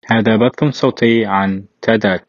هذا بث صوتي عن تادات.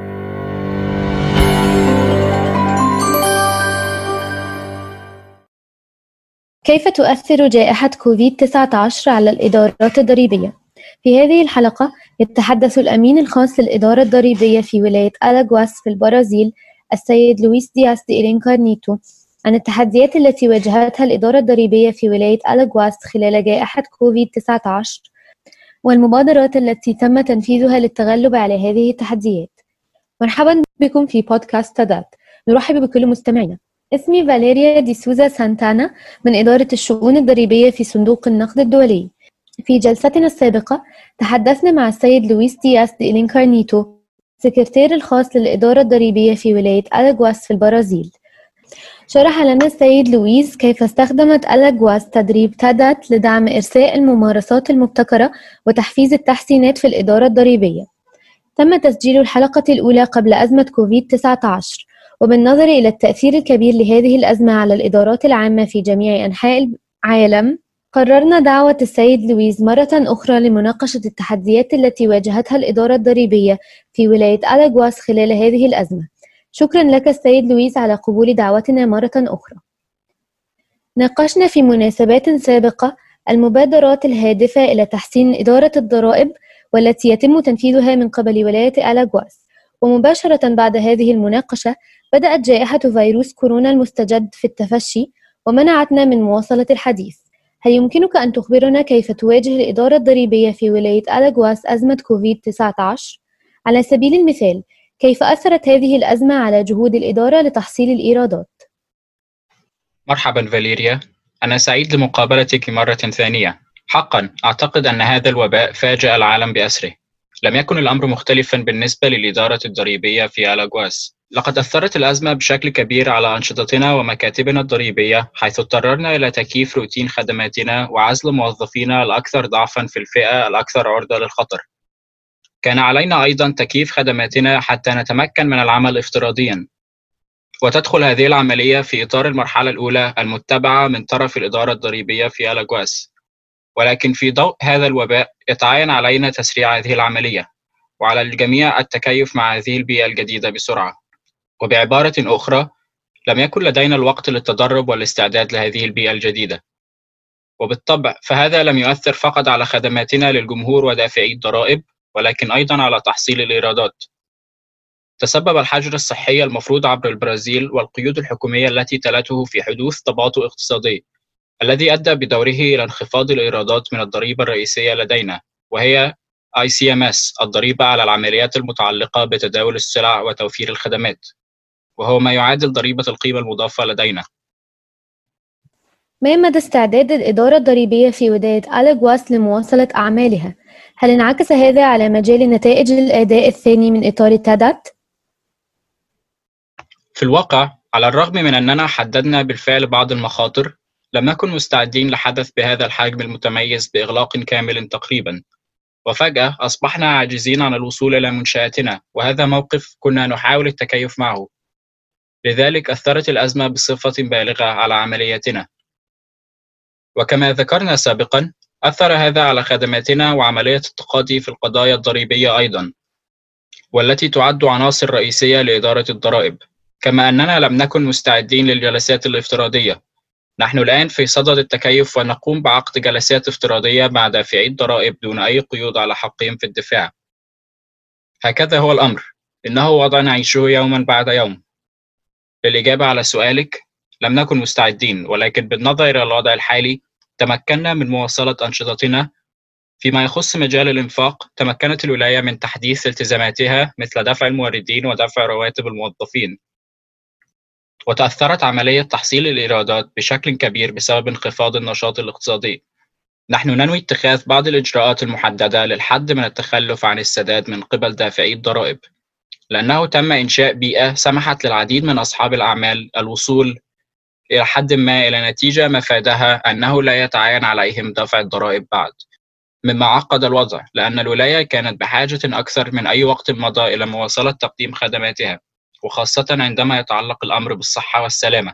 كيف تؤثر جائحة كوفيد-19 على الإدارات الضريبية؟ في هذه الحلقة يتحدث الأمين الخاص للإدارة الضريبية في ولاية ألاغواس في البرازيل السيد لويس دياس دي إلينكارنيتو عن التحديات التي واجهتها الإدارة الضريبية في ولاية ألاغواس خلال جائحة كوفيد-19 والمبادرات التي تم تنفيذها للتغلب على هذه التحديات. مرحبا بكم في بودكاست تادات. نرحب بكل مستمعينا. اسمي فاليريا دي سوزا سانتانا من إدارة الشؤون الضريبية في صندوق النقد الدولي. في جلستنا السابقة تحدثنا مع السيد لويس دياس دي إلينكارنيتو سكرتير الخاص للإدارة الضريبية في ولاية ألاغواس في البرازيل. شرح لنا السيد لويس كيف استخدمت ألاغواس تدريب تادات لدعم إرساء الممارسات المبتكرة وتحفيز التحسينات في الإدارة الضريبية. تم تسجيل الحلقة الأولى قبل أزمة كوفيد-19 وبالنظر إلى التأثير الكبير لهذه الأزمة على الإدارات العامة في جميع أنحاء العالم، قررنا دعوة السيد لويس مرة أخرى لمناقشة التحديات التي واجهتها الإدارة الضريبية في ولاية ألاغواس خلال هذه الأزمة. شكرا لك السيد لويس على قبول دعوتنا مرة أخرى. ناقشنا في مناسبات سابقة المبادرات الهادفة إلى تحسين إدارة الضرائب والتي يتم تنفيذها من قبل ولاية ألاغواس، ومباشرة بعد هذه المناقشة بدأت جائحة فيروس كورونا المستجد في التفشي ومنعتنا من مواصلة الحديث. هل يمكنك أن تخبرنا كيف تواجه الإدارة الضريبية في ولاية ألاغواس أزمة كوفيد-19؟ على سبيل المثال، كيف أثرت هذه الأزمة على جهود الإدارة لتحصيل الإيرادات؟ مرحبا فاليريا، أنا سعيد لمقابلتك مرة ثانية. حقا أعتقد أن هذا الوباء فاجأ العالم بأسره. لم يكن الأمر مختلفا بالنسبة للإدارة الضريبية في ألاغواس. لقد أثرت الأزمة بشكل كبير على أنشطتنا ومكاتبنا الضريبية، حيث اضطررنا إلى تكييف روتين خدماتنا وعزل موظفينا الأكثر ضعفا في الفئة الأكثر عرضة للخطر. كان علينا أيضا تكييف خدماتنا حتى نتمكن من العمل افتراضيا، وتدخل هذه العملية في إطار المرحلة الأولى المتبعة من طرف الإدارة الضريبية في ألاغواس. ولكن في ضوء هذا الوباء يتعين علينا تسريع هذه العملية، وعلى الجميع التكيف مع هذه البيئة الجديدة بسرعة. وبعبارة أخرى، لم يكن لدينا الوقت للتدرب والاستعداد لهذه البيئة الجديدة. وبالطبع فهذا لم يؤثر فقط على خدماتنا للجمهور ودافعي الضرائب، ولكن أيضا على تحصيل الإيرادات. تسبب الحجر الصحي المفروض عبر البرازيل والقيود الحكومية التي تلته في حدوث تباطؤ اقتصادي، الذي أدى بدوره إلى انخفاض الإيرادات من الضريبة الرئيسية لدينا، وهي ICMS، الضريبة على العمليات المتعلقة بتداول السلع وتوفير الخدمات، وهو ما يعادل ضريبة القيمة المضافة لدينا. ما مدى استعداد الإدارة الضريبية في ولاية ألاغواس لمواصلة أعمالها؟ هل انعكس هذا على مجال نتائج الأداء الثاني من إطار تادات؟ في الواقع، على الرغم من أننا حددنا بالفعل بعض المخاطر، لم نكن مستعدين لحدث بهذا الحجم المتميز بإغلاق كامل تقريبا، وفجأة أصبحنا عاجزين عن الوصول إلى منشآتنا، وهذا موقف كنا نحاول التكيف معه. لذلك أثرت الأزمة بصفة بالغة على عملياتنا. وكما ذكرنا سابقا، أثر هذا على خدماتنا وعملية التقاضي في القضايا الضريبية أيضا، والتي تعد عناصر رئيسية لإدارة الضرائب. كما أننا لم نكن مستعدين للجلسات الافتراضية. نحن الآن في صدد التكيف ونقوم بعقد جلسات افتراضية مع دافعي الضرائب دون أي قيود على حقهم في الدفاع. هكذا هو الأمر، إنه وضع نعيشه يوما بعد يوم. للإجابة على سؤالك، لم نكن مستعدين، ولكن بالنظر إلى الوضع الحالي تمكنا من مواصلة أنشطتنا. فيما يخص مجال الإنفاق، تمكنت الولاية من تحديث التزاماتها مثل دفع الموردين ودفع رواتب الموظفين. وتأثرت عملية تحصيل الإيرادات بشكل كبير بسبب انخفاض النشاط الاقتصادي. نحن ننوي اتخاذ بعض الإجراءات المحددة للحد من التخلف عن السداد من قبل دافعي الضرائب، لأنه تم إنشاء بيئة سمحت للعديد من أصحاب الأعمال الوصول إلى حد ما إلى نتيجة مفادها أنه لا يتعين عليهم دفع الضرائب بعد، مما عقد الوضع، لأن الولاية كانت بحاجة أكثر من أي وقت مضى إلى مواصلة تقديم خدماتها، وخاصة عندما يتعلق الأمر بالصحة والسلامة.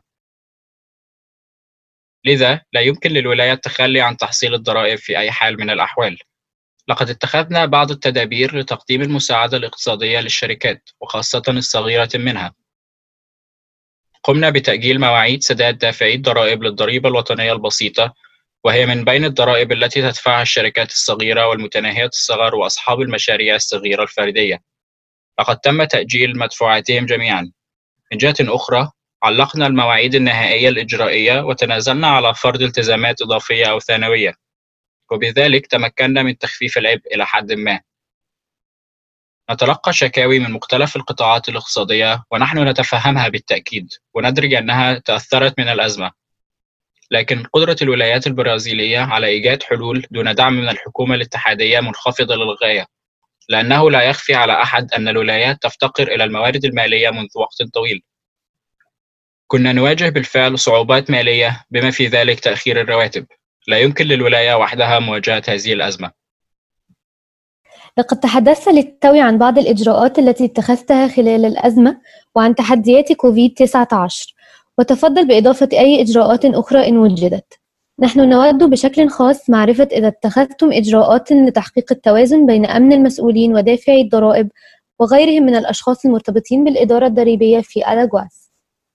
لذا لا يمكن للولاية التخلي عن تحصيل الضرائب في أي حال من الأحوال. لقد اتخذنا بعض التدابير لتقديم المساعدة الاقتصادية للشركات وخاصة الصغيرة منها. قمنا بتأجيل مواعيد سداد دافعي الضرائب للضريبة الوطنية البسيطة، وهي من بين الضرائب التي تدفعها الشركات الصغيرة والمتناهية الصغر وأصحاب المشاريع الصغيرة الفردية. لقد تم تأجيل مدفوعاتهم جميعا. من جهة أخرى، علقنا المواعيد النهائية الإجرائية وتنازلنا على فرض التزامات إضافية أو ثانوية، وبذلك تمكنا من تخفيف العبء إلى حد ما. نتلقى شكاوي من مختلف القطاعات الاقتصادية ونحن نتفهمها بالتأكيد وندرك أنها تأثرت من الأزمة، لكن قدرة الولايات البرازيلية على إيجاد حلول دون دعم من الحكومة الاتحادية منخفضة للغاية، لأنه لا يخفي على أحد أن الولايات تفتقر إلى الموارد المالية منذ وقت طويل. كنا نواجه بالفعل صعوبات مالية بما في ذلك تأخير الرواتب. لا يمكن للولاية وحدها مواجهة هذه الأزمة. لقد تحدثت للتو عن بعض الإجراءات التي اتخذتها خلال الأزمة وعن تحديات كوفيد-19، وتفضل بإضافة أي إجراءات أخرى إن وجدت. نحن نود بشكل خاص معرفة إذا اتخذتم إجراءات لتحقيق التوازن بين أمن المسؤولين ودافعي الضرائب وغيرهم من الأشخاص المرتبطين بالإدارة الضريبية في ألاغواس.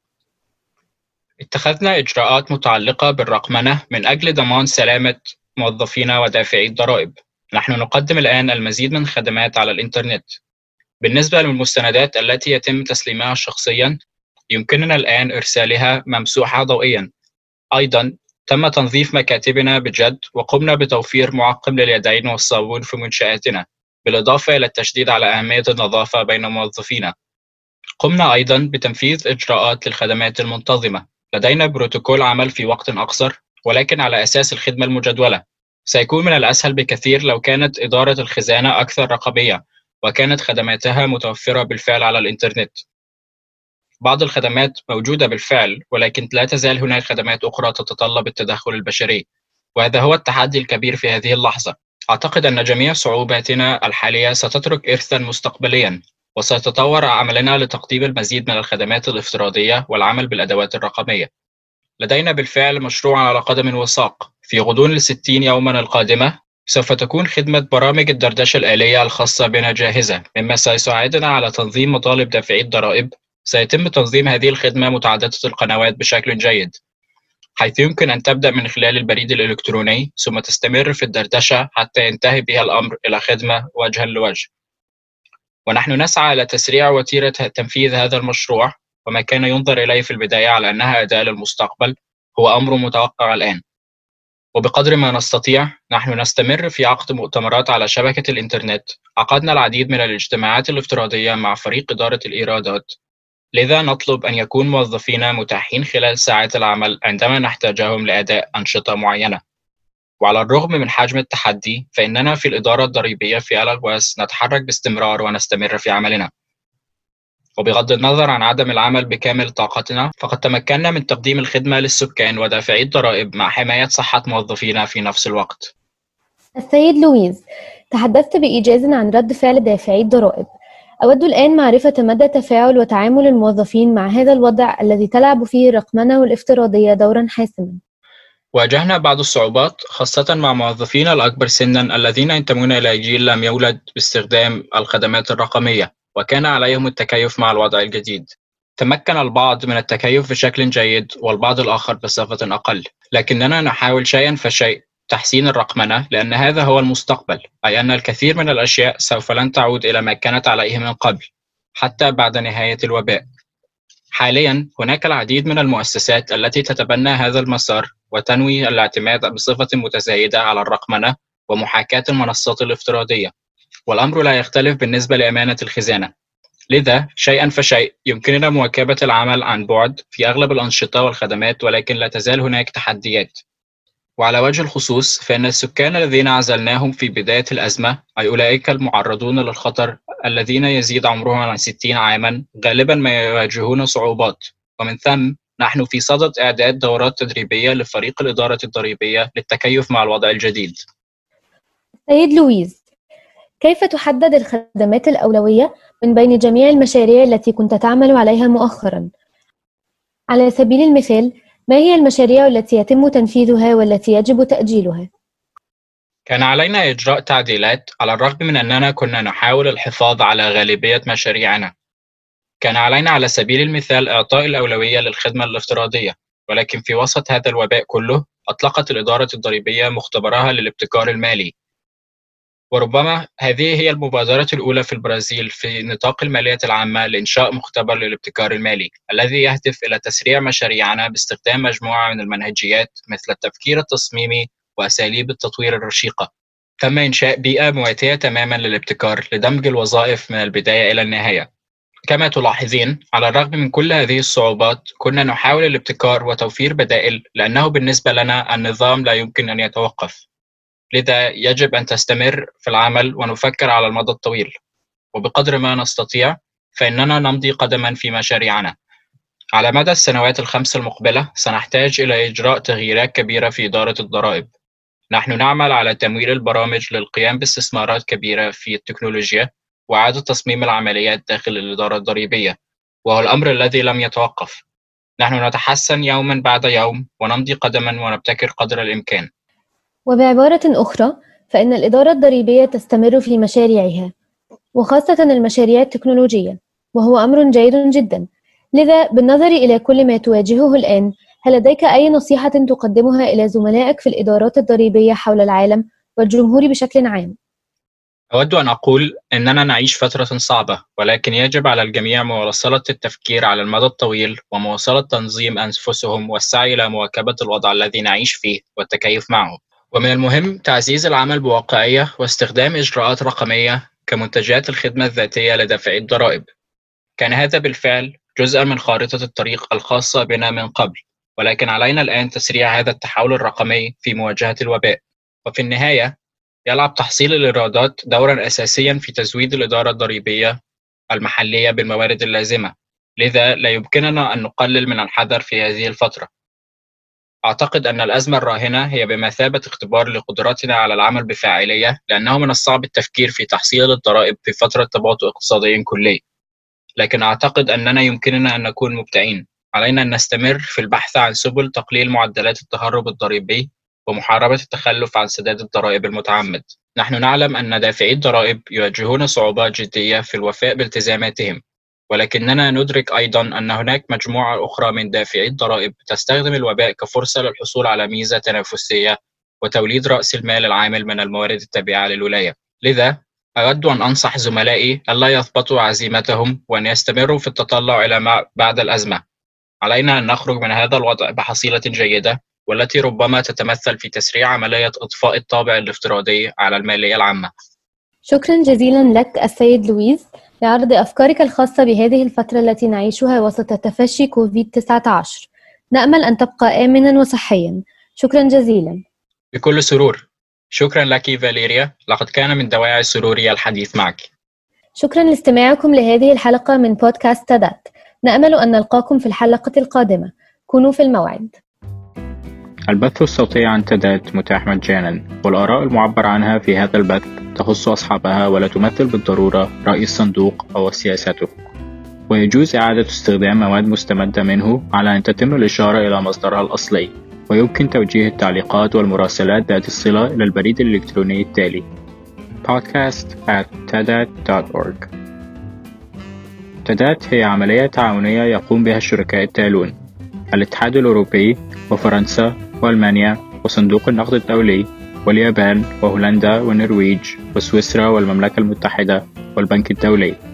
اتخذنا إجراءات متعلقة بالرقمنة من أجل ضمان سلامة موظفينا ودافعي الضرائب. نحن نقدم الآن المزيد من الخدمات على الإنترنت. بالنسبة للمستندات التي يتم تسليمها شخصياً، يمكننا الآن إرسالها ممسوحة ضوئياً. أيضاً تم تنظيف مكاتبنا بجد، وقمنا بتوفير معقم لليدين والصابون في منشآتنا، بالإضافة إلى التشديد على أهمية النظافة بين موظفينا. قمنا أيضاً بتنفيذ إجراءات للخدمات المنتظمة. لدينا بروتوكول عمل في وقت أقصر، ولكن على أساس الخدمة المجدولة. سيكون من الأسهل بكثير لو كانت إدارة الخزانة أكثر رقابية وكانت خدماتها متوفرة بالفعل على الإنترنت. بعض الخدمات موجودة بالفعل، ولكن لا تزال هناك خدمات أخرى تتطلب التدخل البشري، وهذا هو التحدي الكبير في هذه اللحظة. أعتقد أن جميع صعوباتنا الحالية ستترك إرثاً مستقبلياً، وسيتطور عملنا لتقديم المزيد من الخدمات الافتراضية والعمل بالأدوات الرقمية. لدينا بالفعل مشروع على قدم وساق. في غضون 60 يوماً القادمة سوف تكون خدمة برامج الدردشة الآلية الخاصة بنا جاهزة، مما سيساعدنا على تنظيم مطالب دافعي الضرائب. سيتم تنظيم هذه الخدمة متعددة القنوات بشكل جيد، حيث يمكن أن تبدأ من خلال البريد الإلكتروني ثم تستمر في الدردشة حتى ينتهي بها الأمر إلى خدمة وجهاً لوجه. ونحن نسعى إلى تسريع وتيرة تنفيذ هذا المشروع، وما كان ينظر إليه في البداية على أنها أداة للمستقبل هو أمر متوقع الآن. وبقدر ما نستطيع نحن نستمر في عقد مؤتمرات على شبكة الإنترنت. عقدنا العديد من الاجتماعات الافتراضية مع فريق إدارة الإيرادات، لذا نطلب أن يكون موظفينا متاحين خلال ساعات العمل عندما نحتاجهم لأداء أنشطة معينة. وعلى الرغم من حجم التحدي، فإننا في الإدارة الضريبية في ألاغواس نتحرك باستمرار ونستمر في عملنا. وبغض النظر عن عدم العمل بكامل طاقتنا، فقد تمكنا من تقديم الخدمة للسكان ودافعي الضرائب مع حماية صحة موظفينا في نفس الوقت. السيد لويز، تحدثت بإيجاز عن رد فعل دافعي الضرائب. أود الآن معرفة مدى تفاعل وتعامل الموظفين مع هذا الوضع الذي تلعب فيه الرقمنة والافتراضية دورا حاسما. واجهنا بعض الصعوبات، خاصة مع موظفينا الأكبر سنا الذين ينتمون إلى جيل لم يولد باستخدام الخدمات الرقمية، وكان عليهم التكيف مع الوضع الجديد. تمكن البعض من التكيف بشكل جيد والبعض الآخر بصفة أقل، لكننا نحاول شيئا فشيء تحسين الرقمنة، لأن هذا هو المستقبل، أي أن الكثير من الأشياء سوف لن تعود إلى ما كانت عليه من قبل حتى بعد نهاية الوباء. حاليا هناك العديد من المؤسسات التي تتبنى هذا المسار وتنوي الاعتماد بصفة متزايدة على الرقمنة ومحاكاة المنصات الافتراضية، والأمر لا يختلف بالنسبة لأمانة الخزانة. لذا شيئا فشيء يمكننا مواكبة العمل عن بعد في أغلب الأنشطة والخدمات، ولكن لا تزال هناك تحديات. وعلى وجه الخصوص فإن السكان الذين عزلناهم في بداية الأزمة، أي أولئك المعرضون للخطر الذين يزيد عمرهم عن 60 عاما، غالبا ما يواجهون صعوبات. ومن ثم نحن في صدد إعداد دورات تدريبية لفريق الإدارة الضريبية للتكيف مع الوضع الجديد. سيد لويز، كيف تحدد الخدمات الأولوية من بين جميع المشاريع التي كنت تعمل عليها مؤخرا؟ على سبيل المثال، ما هي المشاريع التي يتم تنفيذها والتي يجب تأجيلها؟ كان علينا إجراء تعديلات على الرغم من أننا كنا نحاول الحفاظ على غالبية مشاريعنا. كان علينا على سبيل المثال إعطاء الأولوية للخدمة الافتراضية، ولكن في وسط هذا الوباء كله أطلقت الإدارة الضريبية مختبرها للابتكار المالي. وربما هذه هي المبادرة الأولى في البرازيل في نطاق المالية العامة لإنشاء مختبر للابتكار المالي الذي يهدف إلى تسريع مشاريعنا باستخدام مجموعة من المنهجيات مثل التفكير التصميمي وأساليب التطوير الرشيقة. تم إنشاء بيئة مواتية تماما للابتكار لدمج الوظائف من البداية إلى النهاية. كما تلاحظين، على الرغم من كل هذه الصعوبات كنا نحاول الابتكار وتوفير بدائل، لأنه بالنسبة لنا النظام لا يمكن أن يتوقف. لذا يجب أن تستمر في العمل ونفكر على المدى الطويل، وبقدر ما نستطيع فإننا نمضي قدما في مشاريعنا. على مدى السنوات ال5 المقبلة سنحتاج إلى إجراء تغييرات كبيرة في إدارة الضرائب. نحن نعمل على تمويل البرامج للقيام باستثمارات كبيرة في التكنولوجيا وإعادة تصميم العمليات داخل الإدارة الضريبية، وهو الأمر الذي لم يتوقف. نحن نتحسن يوما بعد يوم ونمضي قدما ونبتكر قدر الإمكان. وبعبارة أخرى، فإن الإدارة الضريبية تستمر في مشاريعها، وخاصة المشاريع التكنولوجية، وهو أمر جيد جدا. لذا بالنظر إلى كل ما تواجهه الآن، هل لديك أي نصيحة تقدمها إلى زملائك في الإدارات الضريبية حول العالم والجمهور بشكل عام؟ أود أن أقول إننا نعيش فترة صعبة، ولكن يجب على الجميع مواصلة التفكير على المدى الطويل ومواصلة تنظيم أنفسهم والسعي إلى مواكبة الوضع الذي نعيش فيه والتكيف معه. ومن المهم تعزيز العمل بواقعية واستخدام إجراءات رقمية كمنتجات الخدمة الذاتية لدافعي الضرائب. كان هذا بالفعل جزءا من خارطة الطريق الخاصة بنا من قبل، ولكن علينا الآن تسريع هذا التحول الرقمي في مواجهة الوباء. وفي النهاية يلعب تحصيل الإيرادات دورا أساسيا في تزويد الإدارة الضريبية المحلية بالموارد اللازمة. لذا لا يمكننا أن نقلل من الحذر في هذه الفترة. أعتقد أن الأزمة الراهنة هي بمثابة اختبار لقدرتنا على العمل بفاعلية، لأنه من الصعب التفكير في تحصيل الضرائب في فترة تباطؤ اقتصادي كلي. لكن أعتقد أننا يمكننا أن نكون مبدعين. علينا أن نستمر في البحث عن سبل تقليل معدلات التهرب الضريبي ومحاربة التخلف عن سداد الضرائب المتعمد. نحن نعلم أن دافعي الضرائب يواجهون صعوبات جدية في الوفاء بالتزاماتهم، ولكننا ندرك أيضا أن هناك مجموعة أخرى من دافعي الضرائب تستخدم الوباء كفرصة للحصول على ميزة تنافسية وتوليد رأس المال العامل من الموارد التابعة للولاية. لذا أود أن أنصح زملائي ألا يثبطوا عزيمتهم وأن يستمروا في التطلع إلى ما بعد الأزمة. علينا أن نخرج من هذا الوضع بحصيلة جيدة، والتي ربما تتمثل في تسريع عملية إطفاء الطابع الافتراضي على المالية العامة. شكرا جزيلا لك السيد لويس لعرض أفكارك الخاصة بهذه الفترة التي نعيشها وسط تفشي كوفيد-19. نأمل أن تبقى آمنا وصحيا. شكرا جزيلا. بكل سرور. شكرا لك فاليريا، لقد كان من دواعي سروري الحديث معك. شكرا لاستماعكم لهذه الحلقة من بودكاست تادات. نأمل أن نلقاكم في الحلقة القادمة. كونوا في الموعد. البث الصوتي عن تادات متاح مجانا، والآراء المعبر عنها في هذا البث تخص أصحابها ولا تمثل بالضرورة رأي الصندوق أو سياسته، ويجوز إعادة استخدام مواد مستمدة منه على أن تتم الإشارة إلى مصدرها الأصلي، ويمكن توجيه التعليقات والمراسلات ذات الصلة إلى البريد الإلكتروني التالي podcast@tadat.org. تادات هي عملية تعاونية يقوم بها الشركاء التالون: الاتحاد الأوروبي وفرنسا وألمانيا وصندوق النقد الدولي واليابان وهولندا والنرويج وسويسرا والمملكة المتحدة والبنك الدولي.